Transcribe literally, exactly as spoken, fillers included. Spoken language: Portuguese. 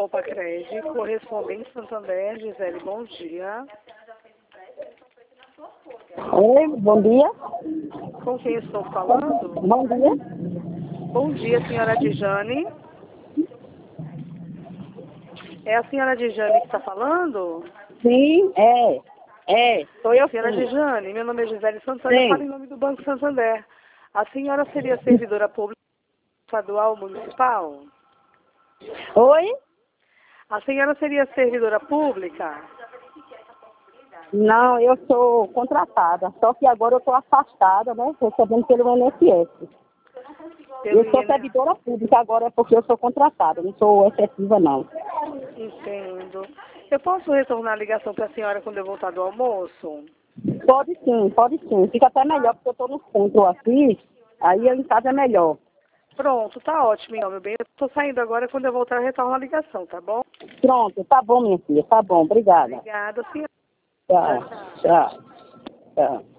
Copa Cred, correspondente Santander, Gisele, bom dia. Oi, bom dia. Com quem estou falando? Bom dia. Bom dia, senhora Dijane. É a senhora Dijane que está falando? Sim, é. É, sou eu Senhora sim. Dijane, meu nome é Gisele Santana, eu Sim. falo em nome do Banco Santander. A senhora seria servidora pública estadual ou municipal? Oi? A senhora seria servidora pública? Não, eu sou contratada. Só que agora eu estou afastada, né? Recebendo pelo I N S S. Pelo Eu sou I N S S? servidora pública agora é porque eu sou contratada, não sou efetiva não. Entendo. Eu posso retornar a ligação para a senhora quando eu voltar do almoço? Pode sim, pode sim. Fica até melhor porque eu estou no centro aqui, aí eu em casa é melhor. Pronto, tá ótimo, então, meu bem. Eu estou saindo agora, quando eu voltar eu retorno a ligação, tá bom? Pronto, tá bom, minha filha, tá bom, obrigada. Obrigada, senhora. Tchau, tchau, tchau.